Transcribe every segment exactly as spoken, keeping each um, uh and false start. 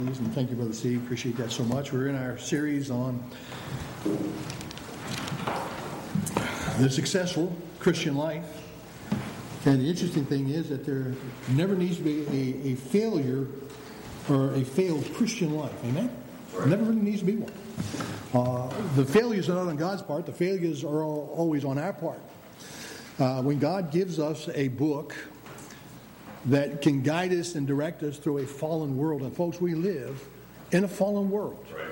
And thank you, Brother Steve. Appreciate that so much. We're in our series on the successful Christian life. And the interesting thing is that there never needs to be a, a failure or a failed Christian life. Amen? There never really needs to be one. Uh, the failures are not on God's part. The failures are all, always on our part. Uh, when God gives us a book that can guide us and direct us through a fallen world. And folks, we live in a fallen world. Right.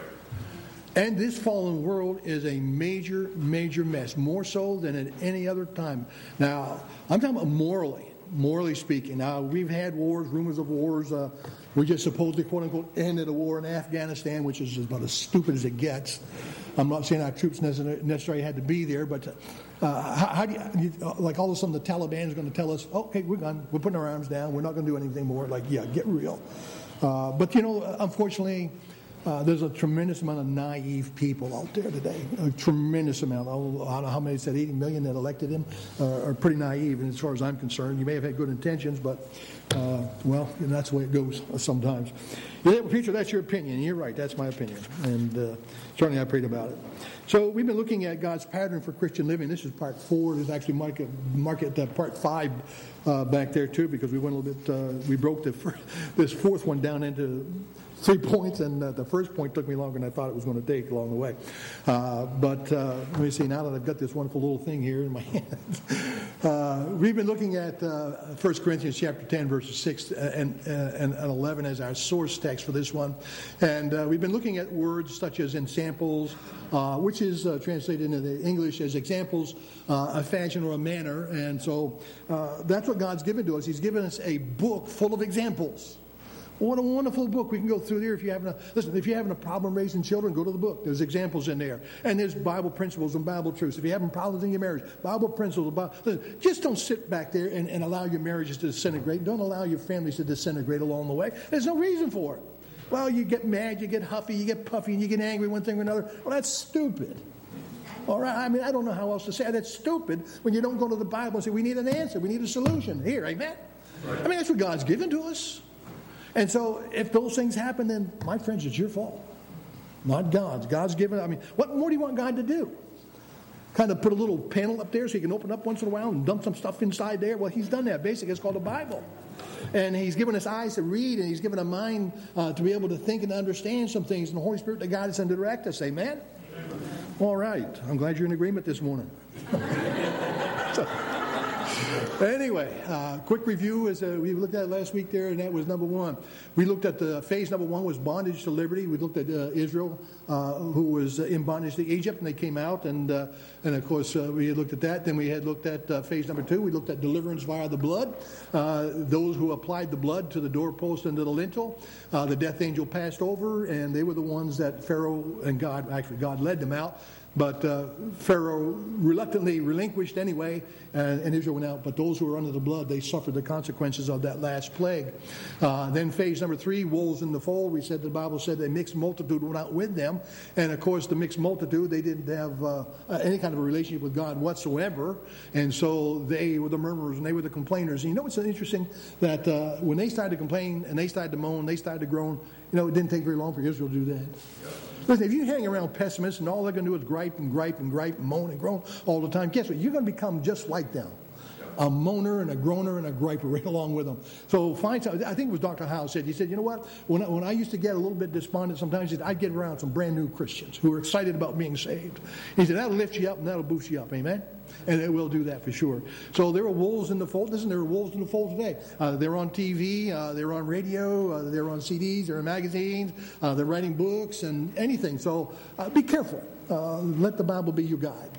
And this fallen world is a major, major mess, more so than at any other time. Now, I'm talking about morally, morally speaking. Now, we've had wars, rumors of wars. Uh, we just supposedly, quote-unquote, ended a war in Afghanistan, which is about as stupid as it gets. I'm not saying our troops necessarily had to be there, but uh, how, how do you, like all of a sudden the Taliban is going to tell us, okay, we're gone, we're putting our arms down, we're not going to do anything more. Like, yeah, get real. Uh, but, you know, unfortunately, uh, there's a tremendous amount of naive people out there today, a tremendous amount. I don't know how many said eighty million that elected him uh, are pretty naive, and as far as I'm concerned. You may have had good intentions, but, uh, well, you know, that's the way it goes sometimes. Yeah, preacher, that's your opinion. You're right, that's my opinion. And uh, certainly I prayed about it. So we've been looking at God's pattern for Christian living. This is part four. There's actually mark it, mark it uh, part five uh, back there too, because we went a little bit. Uh, we broke the first, this fourth one down into three points, and uh, the first point took me longer than I thought it was going to take along the way. Uh, but uh, let me see. Now that I've got this wonderful little thing here in my hands, uh, we've been looking at uh, First Corinthians chapter ten, verses six and, uh, and, and eleven as our source text for this one, and uh, we've been looking at words such as ensamples, uh, which is uh, translated into the English as examples, uh, a fashion or a manner, and so uh, that's what God's given to us. He's given us a book full of examples. What a wonderful book. We can go through there. If you're having a, listen, if you're having a problem raising children, go to the book. There's examples in there. And there's Bible principles and Bible truths. If you're having problems in your marriage, Bible principles. Bible, listen, just don't sit back there and, and allow your marriages to disintegrate. Don't allow your families to disintegrate along the way. There's no reason for it. Well, you get mad, you get huffy, you get puffy, and you get angry one thing or another. Well, that's stupid. All right? I mean, I don't know how else to say it. That's stupid when you don't go to the Bible and say, we need an answer. We need a solution. Here, amen? Right. I mean, that's what God's given to us. And so if those things happen, then, my friends, it's your fault, not God's. God's given, I mean, what more do you want God to do? Kind of put a little panel up there so you can open up once in a while and dump some stuff inside there? Well, he's done that. Basically, it's called the Bible. And he's given us eyes to read, and he's given a mind uh, to be able to think and understand some things, and the Holy Spirit to guide us and to direct us. Amen? Amen. All right. I'm glad you're in agreement this morning. so, Anyway, uh, quick review as uh, we looked at last week there, and that was number one. We looked at the phase number one was bondage to liberty. We looked at uh, Israel, uh, who was in bondage to Egypt, and they came out, and uh, and of course uh, we had looked at that. Then we had looked at uh, phase number two. We looked at deliverance via the blood. Uh, those who applied the blood to the doorpost and to the lintel, uh, the death angel passed over, and they were the ones that Pharaoh and God, actually God led them out. But uh, Pharaoh reluctantly relinquished anyway, and, and Israel went out. But those who were under the blood, they suffered the consequences of that last plague. Uh, then phase number three, wolves in the fold. We said the Bible said a mixed multitude went out with them. And of course, the mixed multitude, they didn't have uh, any kind of a relationship with God whatsoever. And so they were the murmurers and they were the complainers. And you know what's interesting? That uh, when they started to complain and they started to moan, they started to groan, you know, it didn't take very long for Israel to do that. Listen, if you hang around pessimists and all they're going to do is gripe and gripe and gripe and moan and groan all the time, guess what? You're going to become just like them. A moaner and a groaner and a griper right along with them. So find something. I think it was Doctor Howe said, he said, you know what? When I, when I used to get a little bit despondent sometimes, he said, I'd get around some brand new Christians who were excited about being saved. He said, that'll lift you up and that'll boost you up. Amen? And it will do that for sure. So there are wolves in the fold. Listen, there are wolves in the fold today. Uh, they're on T V. Uh, they're on radio. Uh, they're on C Ds. They're in magazines. Uh, they're writing books and anything. So uh, be careful. Uh, let the Bible be your guide.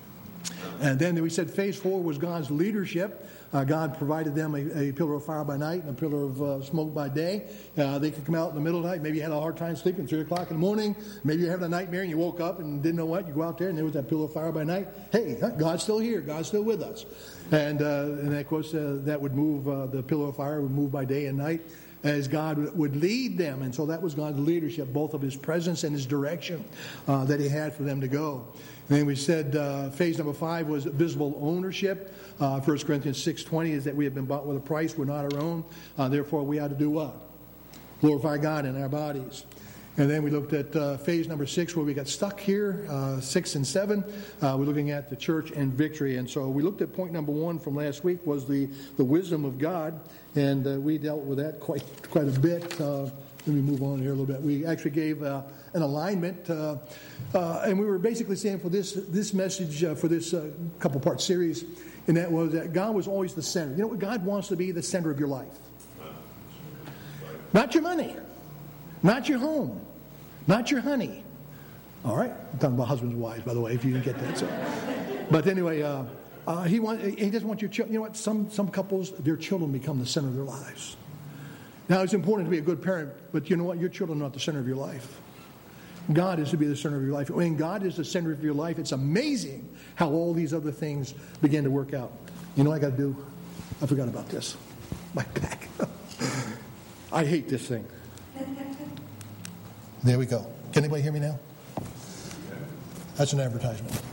And then we said phase four was God's leadership. Uh, God provided them a, a pillar of fire by night and a pillar of uh, smoke by day. Uh, they could come out in the middle of the night. Maybe you had a hard time sleeping, three o'clock in the morning. Maybe you're having a nightmare and you woke up and didn't know what. You go out there and there was that pillar of fire by night. Hey, God's still here. God's still with us. And, uh, and of course, uh, that would move, uh, the pillar of fire would move by day and night as God would lead them. And so that was God's leadership, both of his presence and his direction uh, that he had for them to go. And then we said uh, phase number five was visible ownership. Uh, First Corinthians six twenty is that we have been bought with a price. We're not our own. Uh, therefore, we ought to do what? glorify God in our bodies. And then we looked at uh, phase number six, where we got stuck here, uh, six and seven. Uh, we're looking at the church and victory. And so we looked at point number one from last week, was the, the wisdom of God. And uh, we dealt with that quite quite a bit. Uh, let me move on here a little bit. We actually gave uh, an alignment. Uh, uh, and we were basically saying for this, this message, uh, for this uh, couple-part series, and that was that God was always the center. You know what? God wants to be the center of your life. Not your money. Not your home. Not your honey. All right? I'm talking about husbands and wives, by the way, if you didn't get that. So. But anyway, uh, uh, he want, he doesn't want your children. You know what? Some, some couples, their children become the center of their lives. Now, it's important to be a good parent, but you know what? Your children are not the center of your life. God is to be the center of your life. When God is the center of your life, it's amazing how all these other things begin to work out. You know what I got to do? I forgot about this. My back. I hate this thing. There we go. Can anybody hear me now? That's an advertisement.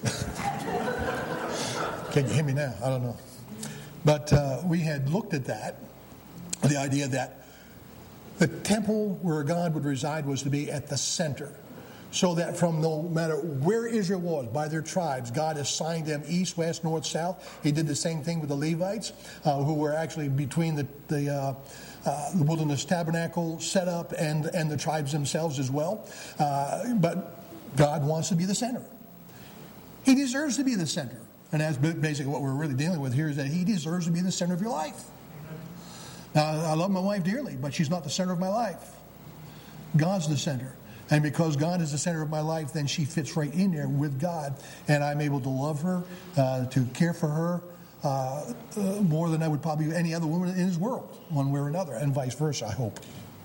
Can you hear me now? I don't know. But uh, we had looked at that, the idea that the temple where God would reside was to be at the center. So that from no matter where Israel was, by their tribes, God assigned them east, west, north, south. He did the same thing with the Levites, uh, who were actually between the, the uh, Uh, the wilderness tabernacle set up and, and the tribes themselves as well. Uh, but God wants to be the center. He deserves to be the center. And that's basically what we're really dealing with here, is that he deserves to be the center of your life. Now, I love my wife dearly, but she's not the center of my life. God's the center. And because God is the center of my life, then she fits right in there with God. And I'm able to love her, uh, to care for her, Uh, uh, more than I would probably any other woman in his world, one way or another, and vice versa, I hope.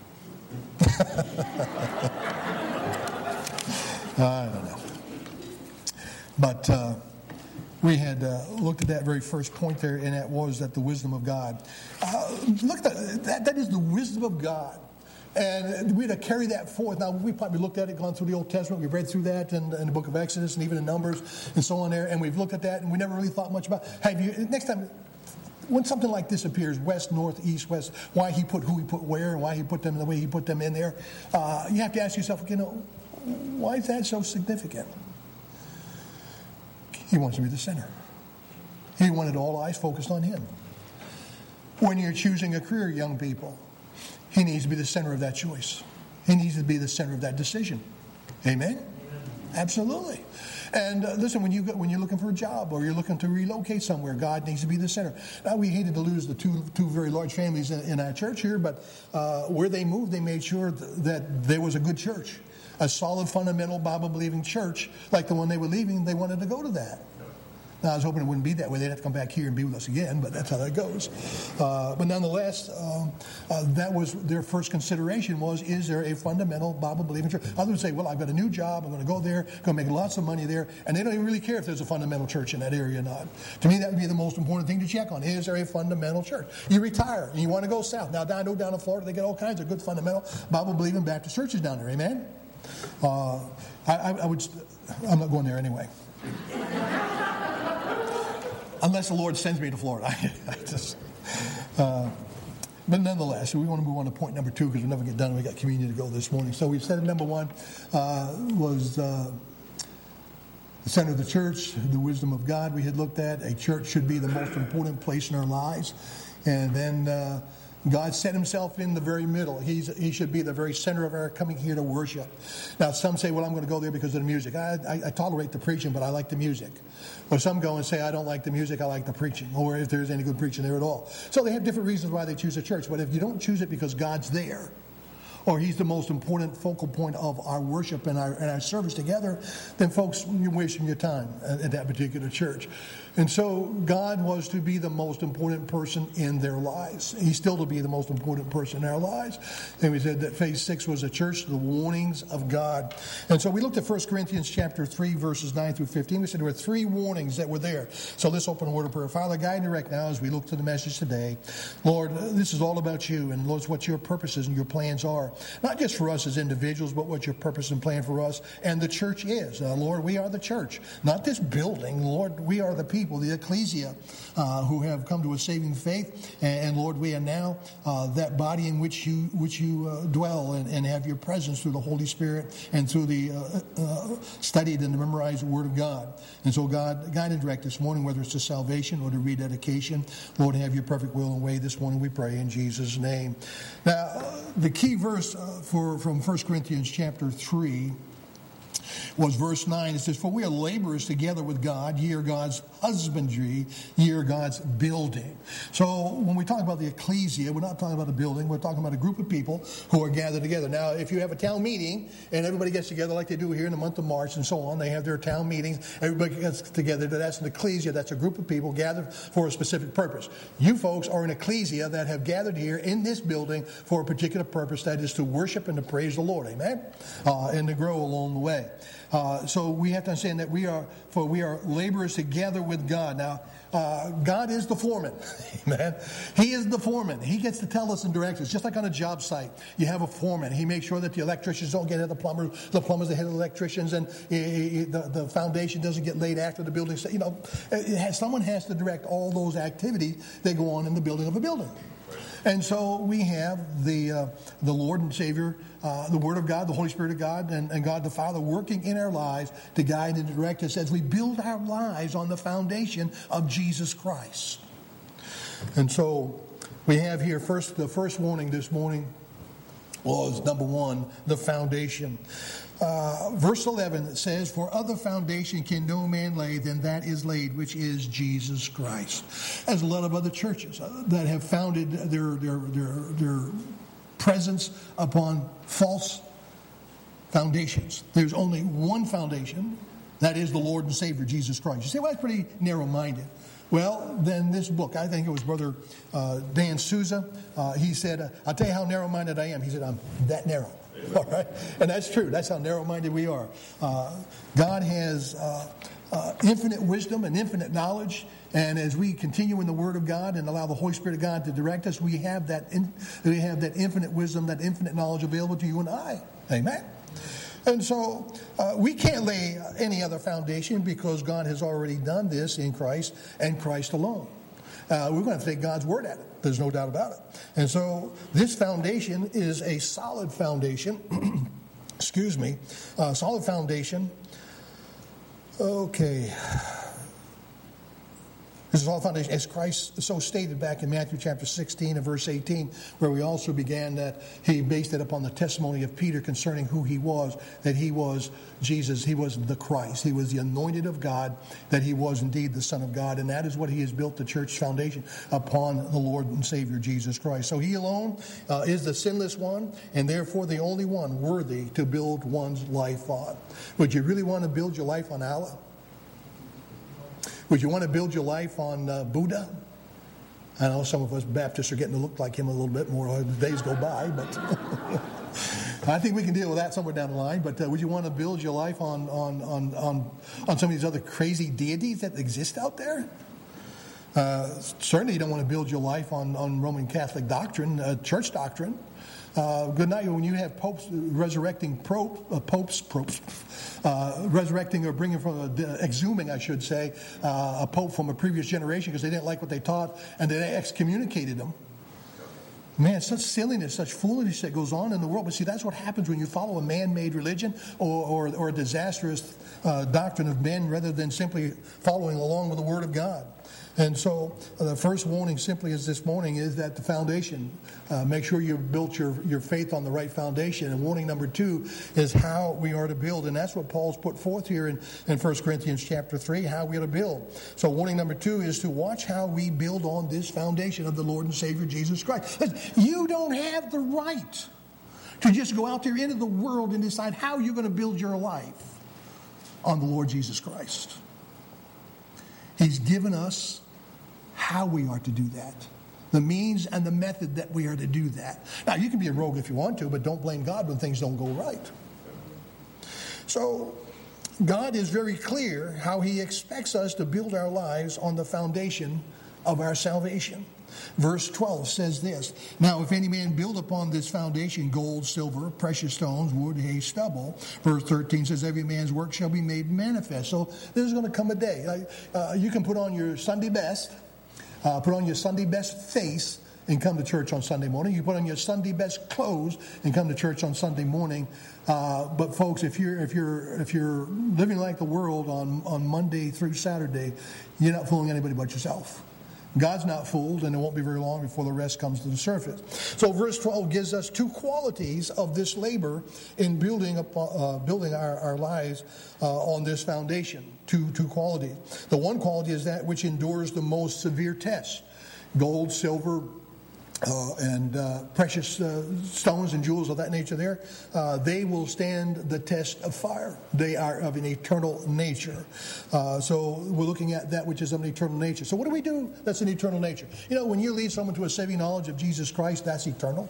I don't know. But uh, we had uh, looked at that very first point there, and that was that the wisdom of God. Uh, look at that, that. That is the wisdom of God. And we had to carry that forth. Now, we probably looked at it, gone through the Old Testament. We've read through that in, in the book of Exodus and even in Numbers and so on there. And we've looked at that, and we never really thought much about it. Have you, next time, when something like this appears, west, north, east, west, why he put who he put where, and why he put them the way he put them in there, uh, you have to ask yourself, you know, why is that so significant? He wants to be the center. He wanted all eyes focused on him. When you're choosing a career, young people, he needs to be the center of that choice. He needs to be the center of that decision. Amen? Amen. Absolutely. And uh, listen, when, you go, when you're looking for a job or you're looking to relocate somewhere, God needs to be the center. Now, we hated to lose the two two very large families in, in our church here, but uh, where they moved, they made sure th- that there was a good church, a solid, fundamental, Bible-believing church like the one they were leaving. They wanted to go to that. Now, I was hoping it wouldn't be that way. They'd have to come back here and be with us again, but that's how that goes. Uh, but nonetheless, uh, uh, that was their first consideration was, is there a fundamental Bible-believing church? Others would say, well, I've got a new job. I'm going to go there, going to make lots of money there. And they don't even really care if there's a fundamental church in that area or not. To me, that would be the most important thing to check on. Is there a fundamental church? You retire and you want to go south. Now, I know down in Florida, they get all kinds of good fundamental Bible-believing Baptist churches down there. Amen? Uh, I, I, I would, I'm not going there anyway. Unless the Lord sends me to Florida. I just, uh, but nonetheless, we want to move on to point number two because we'll never get done. We got communion to go this morning. So we said number one uh, was uh, the center of the church, the wisdom of God we had looked at. A church should be the most important place in our lives. And then uh, God set himself in the very middle. He's, he should be the very center of our coming here to worship. Now, some say, well, I'm going to go there because of the music. I, I, I tolerate the preaching, but I like the music. Or some go and say, I don't like the music, I like the preaching. Or if there's any good preaching there at all. So they have different reasons why they choose a church. But if you don't choose it because God's there, or he's the most important focal point of our worship and our, and our service together, then folks, you're wasting your time at, at that particular church. And so God was to be the most important person in their lives. He's still to be the most important person in our lives. And we said that phase six was a church, the warnings of God. And so we looked at First Corinthians chapter three, verses nine through fifteen. We said there were three warnings that were there. So let's open a word of prayer. Father, guide and direct now as we look to the message today. Lord, this is all about you, and Lord, it's what your purposes and your plans are. are. Not just for us as individuals, but what your purpose and plan for us and the church is. Uh, Lord, we are the church. Not this building. Lord, we are the people, the ecclesia, uh, who have come to a saving faith. And, and Lord, we are now uh, that body in which you which you uh, dwell and, and have your presence through the Holy Spirit and through the uh, uh, studied and memorized Word of God. And so, God, guide and direct this morning, whether it's to salvation or to rededication. Lord, have your perfect will and way this morning, we pray in Jesus' name. Now, uh, the key verse uh, for from First Corinthians chapter three was verse nine. It says, "For we are laborers together with God, ye are God's husbandry, ye are God's building." So when we talk about the ecclesia, we're not talking about a building, we're talking about a group of people who are gathered together. Now, if you have a town meeting and everybody gets together like they do here in the month of March and so on, they have their town meetings, everybody gets together, that's an ecclesia, that's a group of people gathered for a specific purpose. You folks are an ecclesia that have gathered here in this building for a particular purpose, that is to worship and to praise the Lord, amen? Uh, and to grow along the way. Uh, so we have to understand that we are, for we are laborers together with God. Now, uh, God is the foreman, amen. He is the foreman. He gets to tell us and direct us. Just like on a job site, you have a foreman. He makes sure that the electricians don't get ahead of the plumbers, the plumbers ahead of the electricians, and he, he, the, the foundation doesn't get laid after the building. You know, it has, someone has to direct all those activities that go on in the building of a building. And so we have the uh, the Lord and Savior, uh, the Word of God, the Holy Spirit of God, and, and God the Father working in our lives to guide and direct us as we build our lives on the foundation of Jesus Christ. And so we have here first the first warning this morning was, number one, the foundation. Uh, verse eleven says, "For other foundation can no man lay than that is laid, which is Jesus Christ." There's a lot of other churches uh, that have founded their, their their their presence upon false foundations. There's only one foundation, that is the Lord and Savior, Jesus Christ. You say, well, that's pretty narrow-minded. Well, then this book, I think it was Brother uh, Dan Souza, uh, he said, I'll tell you how narrow-minded I am. He said, I'm that narrow. All right? And that's true. That's how narrow-minded we are. Uh, God has uh, uh, infinite wisdom and infinite knowledge. And as we continue in the Word of God and allow the Holy Spirit of God to direct us, we have that in, we have that infinite wisdom, that infinite knowledge available to you and I. Amen? And so uh, we can't lay any other foundation because God has already done this in Christ and Christ alone. Uh, we're going to take God's word at it. There's no doubt about it. And so this foundation is a solid foundation. Excuse me. Uh, solid foundation. Okay. This is all foundation, as Christ so stated back in Matthew chapter sixteen and verse eighteen, where we also began that he based it upon the testimony of Peter concerning who he was, that he was Jesus, he was the Christ, he was the anointed of God, that he was indeed the Son of God, and that is what he has built the church's foundation upon, the Lord and Savior Jesus Christ. So he alone uh, is the sinless one, and therefore the only one worthy to build one's life on. Would you really want to build your life on Allah? Would you want to build your life on uh, Buddha? I know some of us Baptists are getting to look like him a little bit more as the days go by, but I think we can deal with that somewhere down the line. But uh, would you want to build your life on on on on, on some of these other crazy deities that exist out there? Uh, certainly, you don't want to build your life on, on Roman Catholic doctrine, uh, church doctrine. Uh, good night. When you have popes resurrecting pope, uh, popes, popes uh, resurrecting or bringing from, a, exhuming, I should say, uh, a pope from a previous generation because they didn't like what they taught and they excommunicated them. Man, such silliness, such foolishness that goes on in the world. But see, that's what happens when you follow a man-made religion or, or, or a disastrous uh, doctrine of men rather than simply following along with the Word of God. And so uh, the first warning simply is this morning is that the foundation, uh, make sure you've built your, your faith on the right foundation. And warning number two is how we are to build. And that's what Paul's put forth here in, in First Corinthians chapter three, how we are to build. So warning number two is to watch how we build on this foundation of the Lord and Savior Jesus Christ. You don't have the right to just go out there into the world and decide how you're going to build your life on the Lord Jesus Christ. He's given us how we are to do that. The means and the method that we are to do that. Now, you can be a rogue if you want to, but don't blame God when things don't go right. So, God is very clear how he expects us to build our lives on the foundation of our salvation. Verse twelve says this, now if any man build upon this foundation gold, silver, precious stones, wood, hay, stubble. Verse thirteen says every man's work shall be made manifest. So there's going to come a day. Uh, you can put on your Sunday best, uh, put on your Sunday best face and come to church on Sunday morning. You put on your Sunday best clothes and come to church on Sunday morning. Uh, but folks, if you're if you're if you're living like the world on, on Monday through Saturday, you're not fooling anybody but yourself. God's not fooled, and it won't be very long before the rest comes to the surface. So verse twelve gives us two qualities of this labor in building up, uh, building our, our lives uh, on this foundation. Two, two qualities. The one quality is that which endures the most severe tests. Gold, silver, Uh, and uh, precious uh, stones and jewels of that nature there, uh, they will stand the test of fire. They are of an eternal nature. Uh, so we're looking at that which is of an eternal nature. So what do we do that's an eternal nature? You know, when you lead someone to a saving knowledge of Jesus Christ, that's eternal.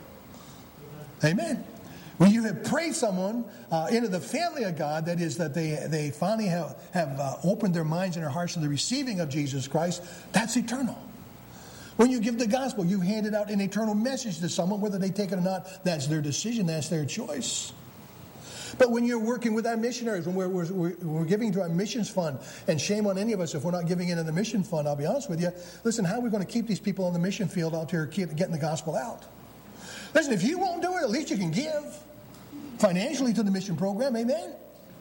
Amen. When you have prayed someone uh, into the family of God, that is that they, they finally have, have uh, opened their minds and their hearts to the receiving of Jesus Christ, that's eternal. When you give the gospel, you've handed out an eternal message to someone, whether they take it or not, that's their decision, that's their choice. But when you're working with our missionaries, when we're, we're, we're giving to our missions fund, and shame on any of us if we're not giving into the mission fund, I'll be honest with you, listen, how are we going to keep these people on the mission field out here getting the gospel out? Listen, if you won't do it, at least you can give financially to the mission program, amen?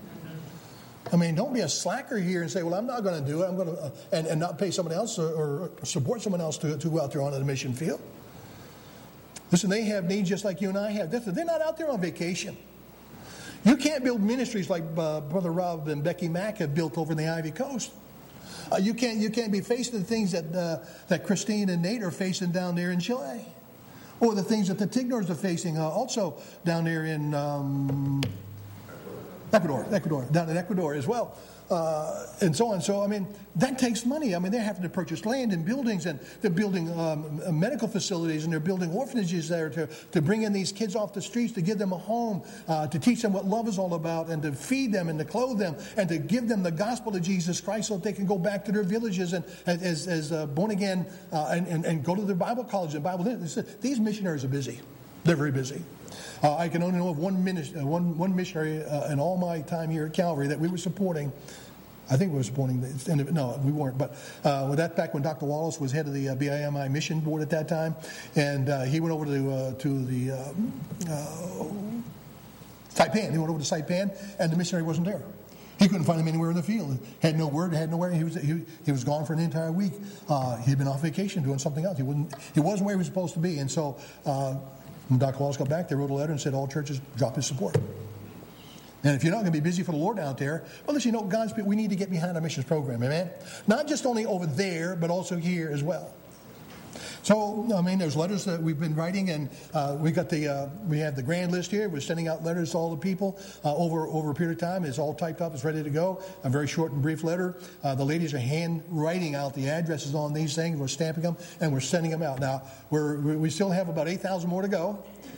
I mean, don't be a slacker here and say, well, I'm not going to do it. I'm going to, uh, and, and not pay someone else or, or support someone else to, to go out there onto the mission field. Listen, they have needs just like you and I have. They're not out there on vacation. You can't build ministries like uh, Brother Rob and Becky Mack have built over in the Ivy Coast. Uh, you can't you can't be facing the things that uh, that Christine and Nate are facing down there in Chile, or the things that the Tignors are facing uh, also down there in Um, Ecuador, Ecuador, down in Ecuador as well, uh, and so on. So, I mean, that takes money. I mean, they're having to purchase land and buildings, and they're building um, medical facilities, and they're building orphanages there to, to bring in these kids off the streets, to give them a home, uh, to teach them what love is all about, and to feed them, and to clothe them, and to give them the gospel of Jesus Christ so that they can go back to their villages and as, as uh, born again uh, and, and, and go to their Bible college and Bible. These missionaries are busy. They're very busy. Uh, I can only know of one, ministry, uh, one, one missionary uh, in all my time here at Calvary that we were supporting. I think we were supporting, the, no, we weren't, but uh, well, that back when Doctor Wallace was head of the uh, B I M I mission board at that time, and uh, he went over to, uh, to the uh, uh, Saipan. He went over to Saipan, and the missionary wasn't there. He couldn't find him anywhere in the field. Had no word, had nowhere. He was he, he was gone for an entire week. Uh, he'd been off vacation doing something else. He wouldn't. He wasn't where he was supposed to be, and so. Uh, When Doctor Wallace got back, they wrote a letter and said all churches drop his support. And if you're not going to be busy for the Lord out there, well, listen, you know, God's we need to get behind our missions program, amen? Not just only over there, but also here as well. So, I mean, there's letters that we've been writing, and uh, we got the uh, we have the grand list here. We're sending out letters to all the people uh, over over a period of time. It's all typed up. It's ready to go. A very short and brief letter. Uh, the ladies are hand writing out the addresses on these things. We're stamping them, and we're sending them out. Now, we're we still have about eight thousand more to go.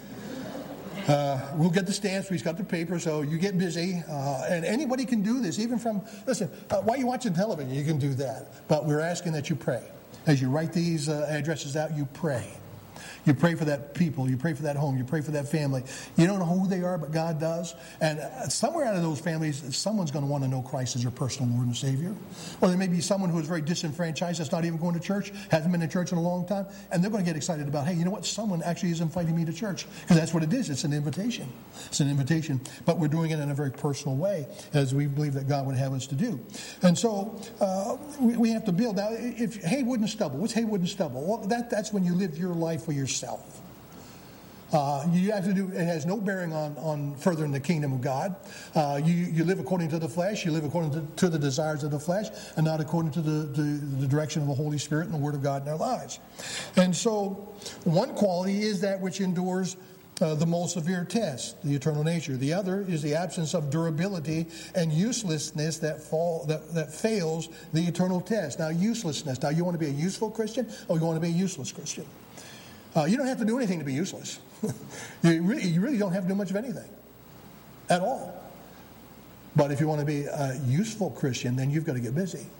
Uh, we'll get the stamps. We've got the paper, so you get busy. Uh, and anybody can do this, even from, listen, uh, while you're watching television, you can do that. But we're asking that you pray. As you write these uh, addresses out, you pray. You pray for that people. You pray for that home. You pray for that family. You don't know who they are, but God does. And somewhere out of those families, someone's going to want to know Christ as their personal Lord and Savior. Or there may be someone who is very disenfranchised, that's not even going to church, hasn't been to church in a long time, and they're going to get excited about, hey, you know what? Someone actually is inviting me to church. Because that's what it is. It's an invitation. It's an invitation. But we're doing it in a very personal way, as we believe that God would have us to do. And so uh, we, we have to build. Now, if hay, wood, and stubble. What's hay, wood, and stubble? Well, that, that's when you live your life for yourself. Self. Uh, you have to do. It has no bearing on, on furthering the kingdom of God. Uh, you you live according to the flesh. You live according to, to the desires of the flesh, and not according to the, the, the direction of the Holy Spirit and the Word of God in our lives. And so, one quality is that which endures uh, the most severe test, the eternal nature. The other is the absence of durability and uselessness that fall that, that fails the eternal test. Now, uselessness. Now, you want to be a useful Christian, or you want to be a useless Christian? Uh, you don't have to do anything to be useless. you, really, you really don't have to do much of anything at all. But if you want to be a useful Christian, then you've got to get busy.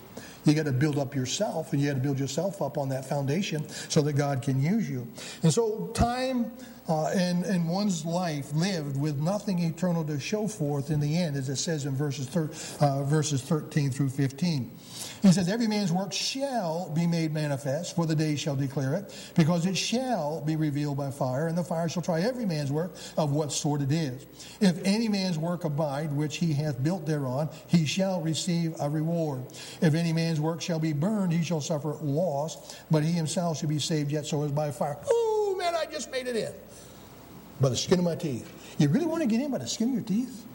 You got to build up yourself, and you got to build yourself up on that foundation so that God can use you. And so time uh, and, and one's life lived with nothing eternal to show forth in the end, as it says in verses, thir- uh, verses thirteen through fifteen. He says, every man's work shall be made manifest, for the day shall declare it, because it shall be revealed by fire, and the fire shall try every man's work of what sort it is. If any man's work abide, which he hath built thereon, he shall receive a reward. If any man's work shall be burned, he shall suffer loss, but he himself shall be saved yet so as by fire. Oh, man, I just made it in. By the skin of my teeth. You really want to get in by the skin of your teeth?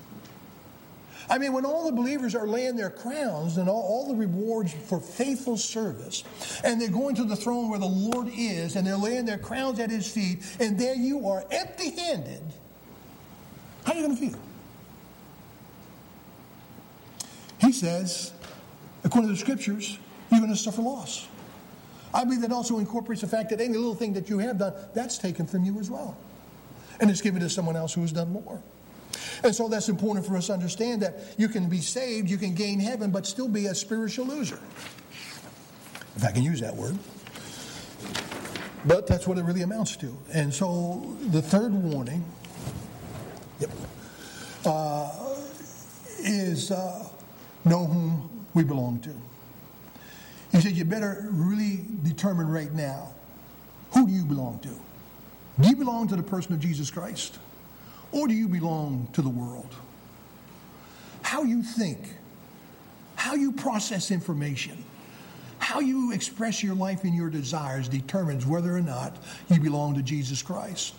I mean, when all the believers are laying their crowns and all, all the rewards for faithful service, and they're going to the throne where the Lord is, and they're laying their crowns at his feet, and there you are empty-handed, how are you going to feel? He says, according to the scriptures, you're going to suffer loss. I believe that also incorporates the fact that any little thing that you have done, that's taken from you as well. And it's given to someone else who has done more. And so that's important for us to understand that you can be saved, you can gain heaven, but still be a spiritual loser. If I can use that word. But that's what it really amounts to. And so the third warning yep, uh, is uh, know whom we belong to. He said you better really determine right now, who do you belong to? Do you belong to the person of Jesus Christ? Or do you belong to the world? How you think, how you process information, how you express your life and your desires determines whether or not you belong to Jesus Christ.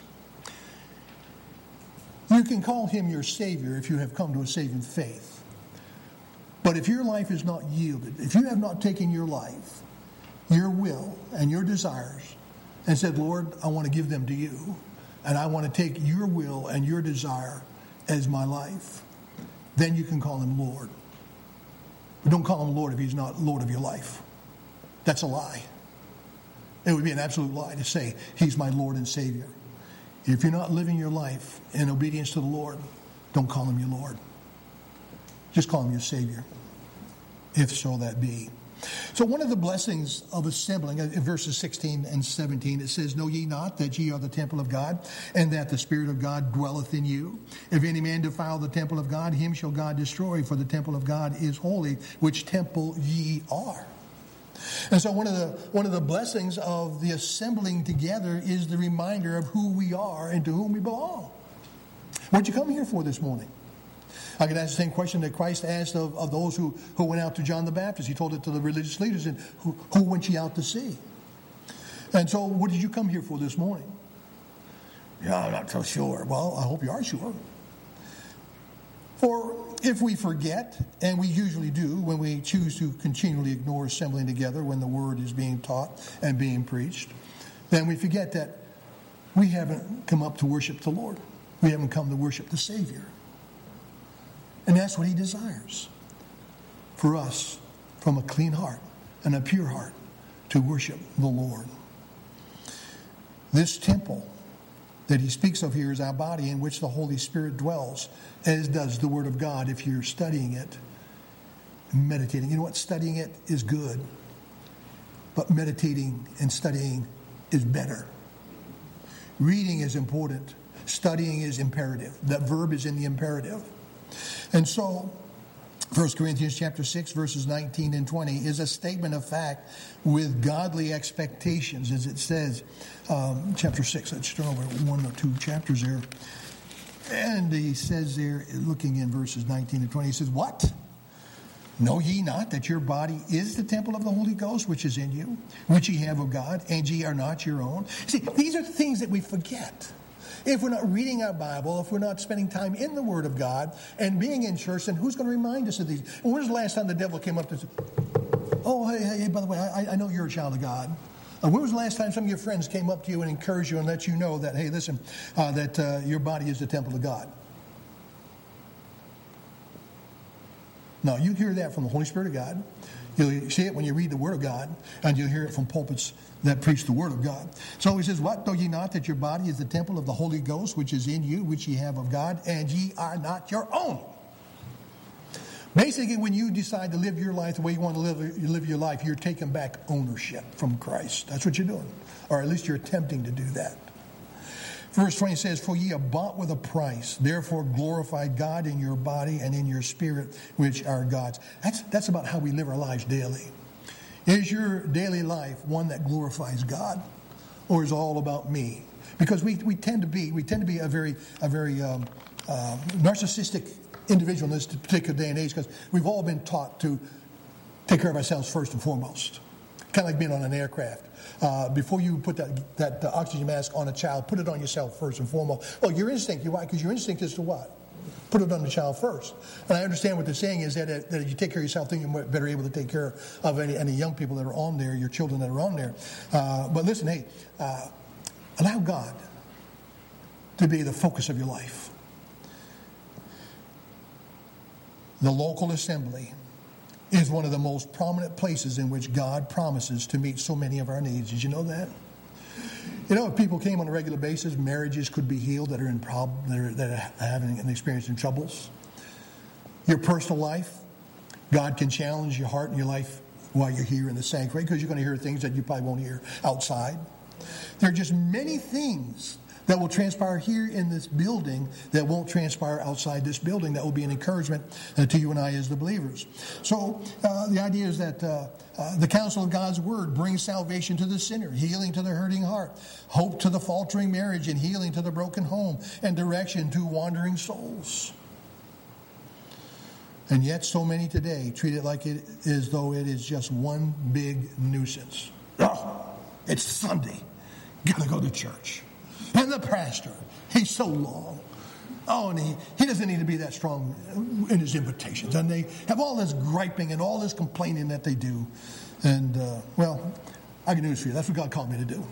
You can call him your Savior if you have come to a saving faith. But if your life is not yielded, if you have not taken your life, your will, and your desires, and said, Lord, I want to give them to you, and I want to take your will and your desire as my life, then you can call him Lord. But don't call him Lord if he's not Lord of your life. That's a lie. It would be an absolute lie to say he's my Lord and Savior. If you're not living your life in obedience to the Lord, don't call him your Lord. Just call him your Savior, if so that be. So one of the blessings of assembling, in verses sixteen and seventeen, it says, know ye not that ye are the temple of God, and that the Spirit of God dwelleth in you? If any man defile the temple of God, him shall God destroy, for the temple of God is holy, which temple ye are. And so one of the one of the blessings of the assembling together is the reminder of who we are and to whom we belong. What'd you come here for this morning? I could ask the same question that Christ asked of, of those who, who went out to John the Baptist. He told it to the religious leaders, and who, who went ye out to see? And so what did you come here for this morning? Yeah, I'm not so sure. Well, I hope you are sure. For if we forget, and we usually do when we choose to continually ignore assembling together when the word is being taught and being preached, then we forget that we haven't come up to worship the Lord. We haven't come to worship the Savior. And that's what he desires, for us, from a clean heart and a pure heart, to worship the Lord. This temple that he speaks of here is our body in which the Holy Spirit dwells, as does the Word of God if you're studying it and meditating. You know what? Studying it is good, but meditating and studying is better. Reading is important. Studying is imperative. That verb is in the imperative. And so, First Corinthians chapter six, verses nineteen and twenty is a statement of fact with godly expectations, as it says, um, chapter six, let's turn over one or two chapters there. And he says there, looking in verses nineteen and twenty, he says, what? Know ye not that your body is the temple of the Holy Ghost, which is in you, which ye have of God, and ye are not your own? See, these are things that we forget. If we're not reading our Bible, if we're not spending time in the Word of God and being in church, then who's going to remind us of these? And when's the last time the devil came up to say, oh, hey, hey, by the way, I, I know you're a child of God. Uh, when was the last time some of your friends came up to you and encouraged you and let you know that, hey, listen, uh, that uh, your body is the temple of God? No, you hear that from the Holy Spirit of God. You'll see it when you read the Word of God, and you'll hear it from pulpits that preach the Word of God. So he says, what? Know ye not that your body is the temple of the Holy Ghost, which is in you, which ye have of God, and ye are not your own? Basically, when you decide to live your life the way you want to live, you live your life, you're taking back ownership from Christ. That's what you're doing. Or at least you're attempting to do that. Verse twenty says, for ye are bought with a price. Therefore glorify God in your body and in your spirit, which are God's. That's, that's about how we live our lives daily. Is your daily life one that glorifies God? Or is it all about me? Because we, we tend to be, we tend to be a very, a very um, uh, narcissistic individual in this particular day and age, because we've all been taught to take care of ourselves first and foremost. Kind of like being on an aircraft. Uh, before you put that, that uh, oxygen mask on a child, put it on yourself first and foremost. Oh, your instinct. You why? Because your instinct is to what? Put it on the child first. And I understand what they're saying is that, uh, that if you take care of yourself, then you're better able to take care of any, any young people that are on there, your children that are on there. Uh, but listen, hey, uh, allow God to be the focus of your life. The local assembly is one of the most prominent places in which God promises to meet so many of our needs. Did you know that? You know, if people came on a regular basis, marriages could be healed that are in problem, that are, that are having and experiencing troubles. Your personal life, God can challenge your heart and your life while you're here in the sanctuary, because you're going to hear things that you probably won't hear outside. There are just many things that will transpire here in this building that won't transpire outside this building. That will be an encouragement uh, to you and I as the believers. So uh, the idea is that uh, uh, the counsel of God's word brings salvation to the sinner, healing to the hurting heart, hope to the faltering marriage, and healing to the broken home, and direction to wandering souls. And yet so many today treat it like it is though it is just one big nuisance. Oh, it's Sunday. Gotta go to church. And the pastor, he's so long. Oh, and he, he doesn't need to be that strong in his invitations. And they have all this griping and all this complaining that they do. And, uh, well, I got news for you. That's what God called me to do.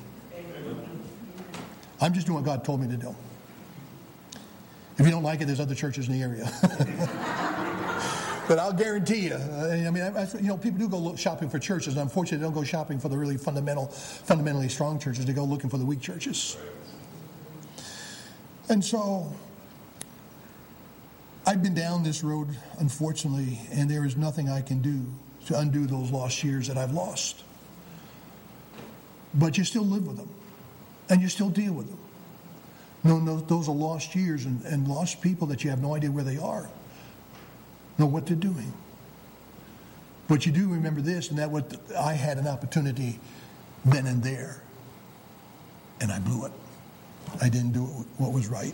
I'm just doing what God told me to do. If you don't like it, there's other churches in the area. But I'll guarantee you, uh, I mean, I, I, you know, people do go look shopping for churches. And unfortunately, they don't go shopping for the really fundamental, fundamentally strong churches. They go looking for the weak churches. And so I've been down this road, unfortunately, and there is nothing I can do to undo those lost years that I've lost. But you still live with them, and you still deal with them. No, no, those are lost years and, and lost people that you have no idea where they are, know what they're doing. But you do remember this, and that what I had an opportunity then and there, and I blew it. I didn't do what was right.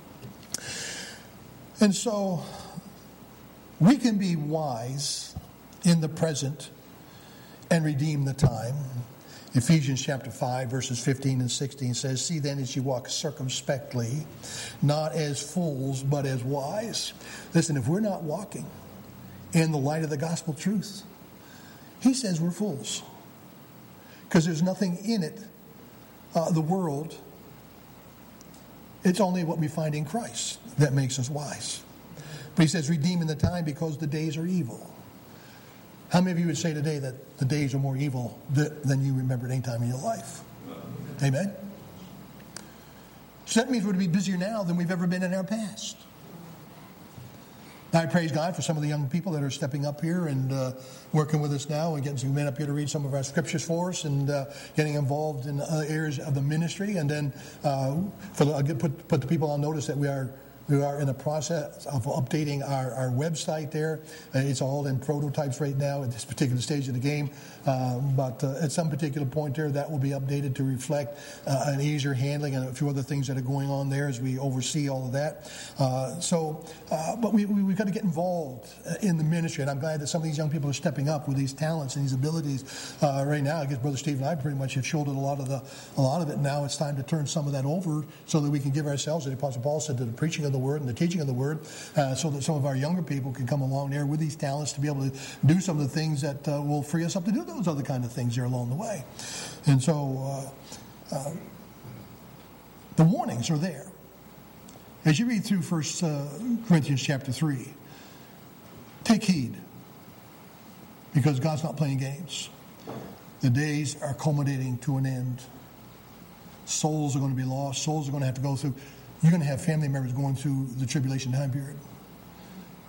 And so we can be wise in the present and redeem the time. Ephesians chapter five, verses fifteen and sixteen says, see then as you walk circumspectly, not as fools, but as wise. Listen, if we're not walking in the light of the gospel truth, he says we're fools. Because there's nothing in it, uh, the world. It's only what we find in Christ that makes us wise. But he says, redeeming the time because the days are evil. How many of you would say today that the days are more evil than you remembered any time in your life? Amen? So that means we're to be busier now than we've ever been in our past. I praise God for some of the young people that are stepping up here and uh, working with us now and getting some men up here to read some of our scriptures for us and uh, getting involved in other areas of the ministry. And then uh, for the, I'll get, put, put the people on notice that we are We are in the process of updating our, our website there. Uh, it's all in prototypes right now at this particular stage of the game. Uh, but uh, at some particular point there, that will be updated to reflect uh, an easier handling and a few other things that are going on there as we oversee all of that. Uh, so, uh, but we, we, we've got to get involved in the ministry. And I'm glad that some of these young people are stepping up with these talents and these abilities uh, right now. I guess Brother Steve and I pretty much have shouldered a lot of the a lot of it. Now it's time to turn some of that over so that we can give ourselves, as the Apostle Paul said, to the preaching of the word and the teaching of the word, uh, so that some of our younger people can come along there with these talents to be able to do some of the things that uh, will free us up to do those other kind of things there along the way. And so uh, uh, the warnings are there. As you read through First uh, Corinthians chapter three, take heed, because God's not playing games. The days are culminating to an end. Souls are going to be lost. Souls are going to have to go through. You're going to have family members going through the tribulation time period.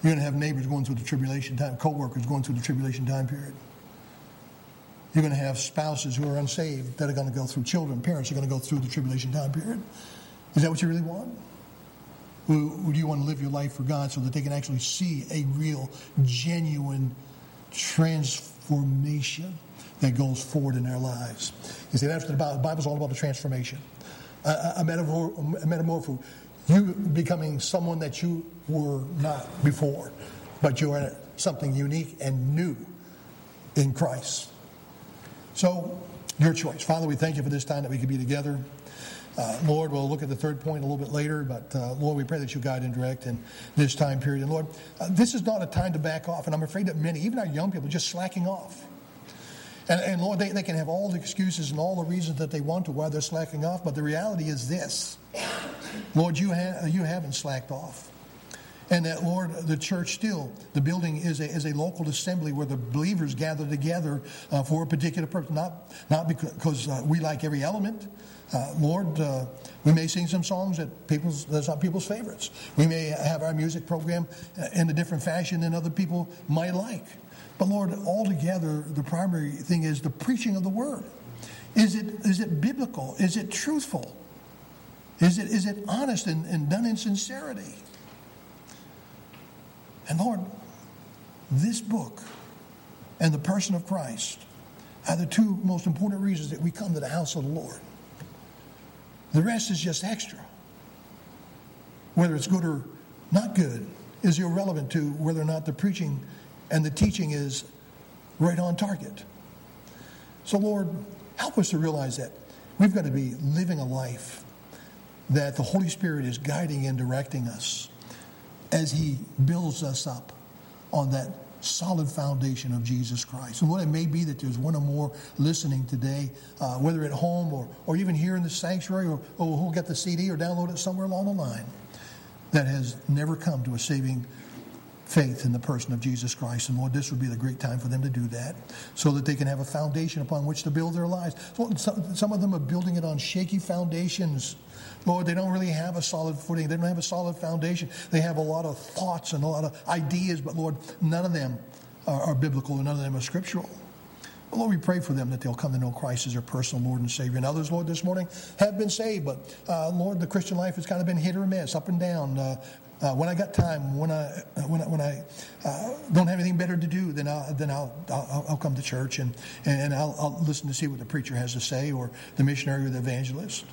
You're going to have neighbors going through the tribulation time, co-workers going through the tribulation time period. You're going to have spouses who are unsaved that are going to go through, children, parents are going to go through the tribulation time period. Is that what you really want? Or do you want to live your life for God so that they can actually see a real, genuine transformation that goes forward in their lives? You see, that's what the Bible, the Bible's all about, the transformation. A, a, metaphor, a metamorpho. You becoming someone that you were not before, but you are something unique and new in Christ. So, your choice. Father, we thank you for this time that we could be together. Uh, Lord, we'll look at the third point a little bit later, but uh, Lord, we pray that you guide and direct in this time period. And Lord, uh, this is not a time to back off, and I'm afraid that many, even our young people, are just slacking off. And, and Lord, they, they can have all the excuses and all the reasons that they want to why they're slacking off, but the reality is this. Lord, you, ha- you haven't slacked off. And that, Lord, the church still, the building is a, is a local assembly where the believers gather together uh, for a particular purpose, not, not because uh, we like every element. Uh, Lord, uh, we may sing some songs that people's, that's not people's favorites. We may have our music program in a different fashion than other people might like. But Lord, altogether, the primary thing is the preaching of the word. Is it is it biblical? Is it truthful? Is it is it honest and, and done in sincerity? And Lord, this book and the person of Christ are the two most important reasons that we come to the house of the Lord. The rest is just extra. Whether it's good or not good is irrelevant to whether or not the preaching and the teaching is right on target. So Lord, help us to realize that we've got to be living a life that the Holy Spirit is guiding and directing us as he builds us up on that solid foundation of Jesus Christ. And what it may be that there's one or more listening today, uh, whether at home or, or even here in the sanctuary, or, or who'll get the C D or download it somewhere along the line, that has never come to a saving faith in the person of Jesus Christ. And Lord, this would be the great time for them to do that so that they can have a foundation upon which to build their lives. So some, some of them are building it on shaky foundations. Lord, they don't really have a solid footing. They don't have a solid foundation. They have a lot of thoughts and a lot of ideas, but Lord, none of them are, are biblical and none of them are scriptural. But Lord, we pray for them that they'll come to know Christ as their personal Lord and Savior. And others, Lord, this morning have been saved, but uh, Lord, the Christian life has kind of been hit or miss, up and down. Uh, Uh, when I got time, when I when I, when I uh, don't have anything better to do, then I'll then I'll I'll, I'll come to church and and I'll, I'll listen to see what the preacher has to say, or the missionary or the evangelist.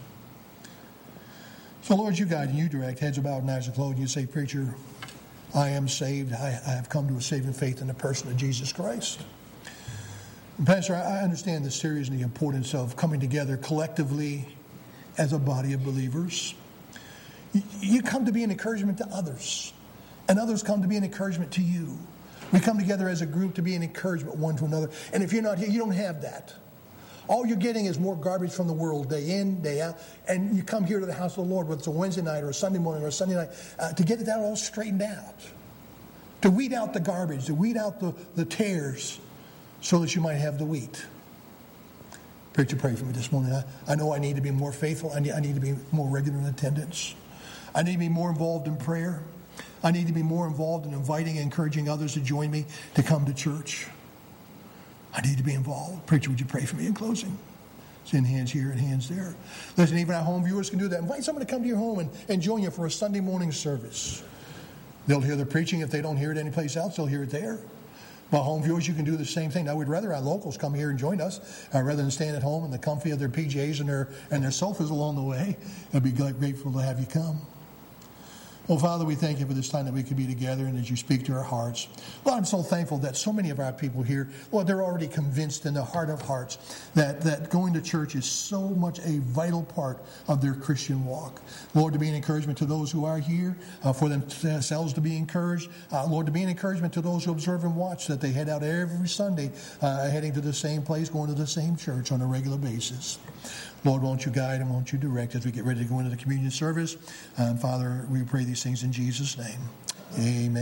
So Lord, you guide and you direct. Heads are bowed and eyes are closed. You say, preacher, I am saved. I, I have come to a saving faith in the person of Jesus Christ. And Pastor, I, I understand the seriousness and the importance of coming together collectively as a body of believers. You come to be an encouragement to others, and others come to be an encouragement to you. We come together as a group to be an encouragement one to another. And if you're not here, you don't have that. All you're getting is more garbage from the world day in, day out. And you come here to the house of the Lord, whether it's a Wednesday night or a Sunday morning or a Sunday night, uh, to get that all straightened out. To weed out the garbage, to weed out the, the tares, so that you might have the wheat. Preacher, pray for me this morning. I, I know I need to be more faithful. I need, I need to be more regular in attendance. I need to be more involved in prayer. I need to be more involved in inviting and encouraging others to join me to come to church. I need to be involved. Preacher, would you pray for me in closing? It's in hands here and hands there. Listen, even our home viewers can do that. Invite someone to come to your home and, and join you for a Sunday morning service. They'll hear the preaching. If they don't hear it anyplace else, they'll hear it there. Well, home viewers, you can do the same thing. Now, we'd rather our locals come here and join us uh, rather than staying at home in the comfy of their P Js and their, and their sofas along the way. I'd be grateful to have you come. Well, Father, we thank you for this time that we could be together and as you speak to our hearts. Lord, I'm so thankful that so many of our people here, Lord, they're already convinced in the heart of hearts that, that going to church is so much a vital part of their Christian walk. Lord, to be an encouragement to those who are here, uh, for themselves to be encouraged. Uh, Lord, to be an encouragement to those who observe and watch, that they head out every Sunday, uh, heading to the same place, going to the same church on a regular basis. Lord, won't you guide and won't you direct as we get ready to go into the communion service? Um, Father, we pray these things in Jesus' name. Amen.